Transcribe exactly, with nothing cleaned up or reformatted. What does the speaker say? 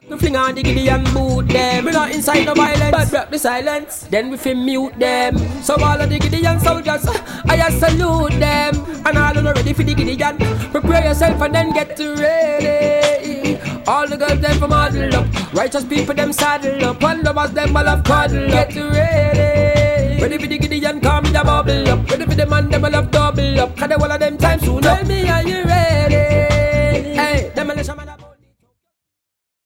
No fling on the giddy and boot them. We not inside no violence, but break the silence. Then we fi mute them. So all of the giddy and soldiers, I just salute them. And all of them ready for the giddy and prepare yourself and then get to ready. All the girls them from model up, righteous people them saddle up, and lovers them all have cuddle up. Get to ready. Ready for the giddy and call me the bubble up. Ready for the man them all have double up. Cause the whole of them